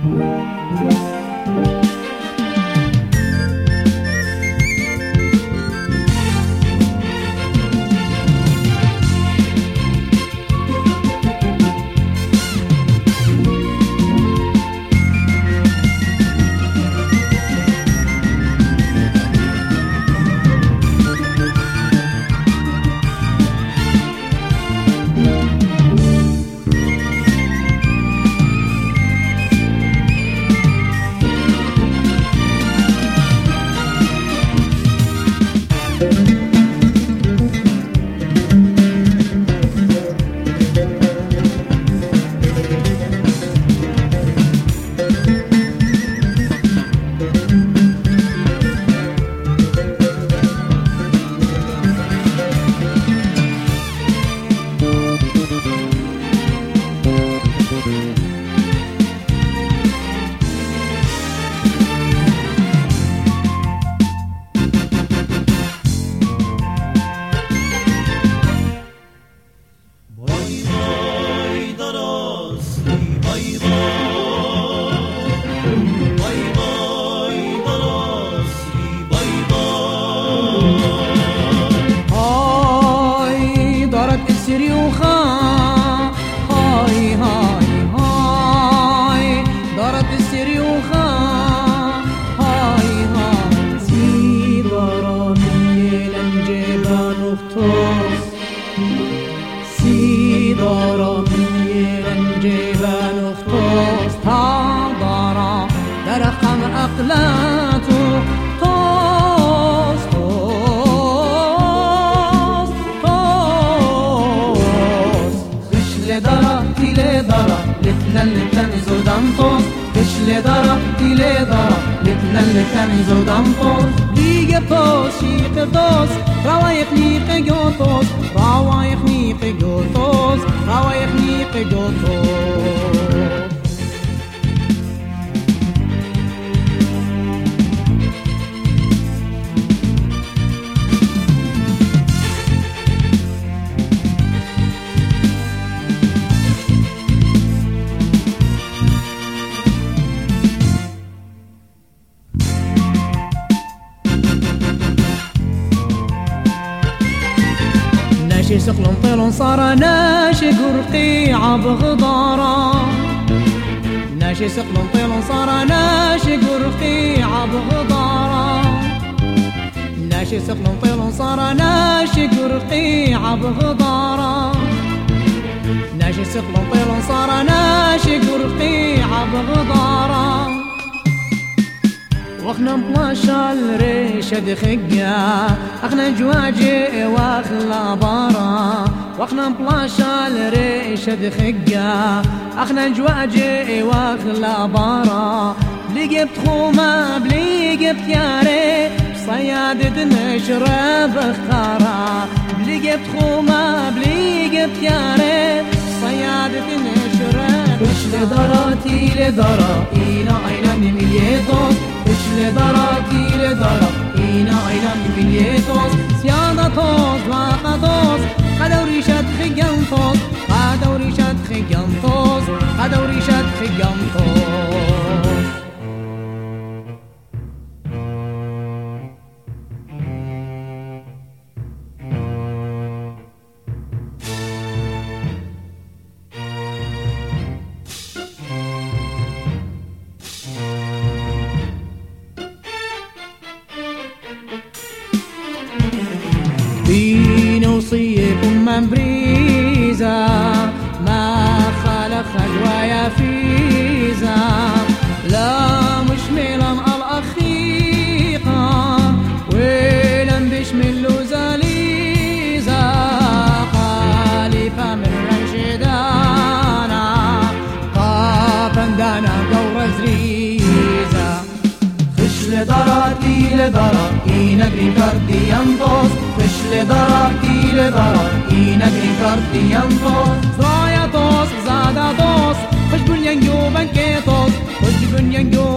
أقلاته طوس طوس طوس خش لدرا تيلي درا لتنن زودان طوس خش لدرا تيلي درا لتنن زودان طوس ليجا طوس شيق طوس روايق نيق جوتوس روايق نيق جوتوس روايق نيق جوتوس ناشي سقل طيل صار ناشي قرقي عبغضارا ناشي سقل طيل صار ناشي قرقي عبغضارا ناشي سقل طيل صار ناشي قرقي عبغضارا ناشي سقل طيل صار ناشي قرقي عبغضارا واخنا بلاشا الريشة دخقا اخنا جواجي واخلا بارا واخنا بلاشا الريشة دخقا اخنا جواجي واخلا بارا بلي جبت خوما بلي جبت ياري صيادة نشرب خارا بلي جبت خوما بلي جبت ياري صيادة نشرب وش لدراتي لدرا إينا عينا مليتوس وش لدراتي لدرا إينا عينا مليتوس سيادة توس واقا توس قدوري شد خيان توس قدوري شد خيان توس قدوري شد خيان توس دين وصيكم من بريزة ما خلق خجوايا فيزا لا مش ميلان الأخيقة ويلن بشمل زليزة خليفة من رشدانا قابندانا دور زريزة خش لدراتي لدرا إينا جريكاردي ينطوس خش لدراتي لدرا إينا جريكاردي ينطوس رايا توس زادا توس خش بنيان جو بنكي توس خش بنيان جو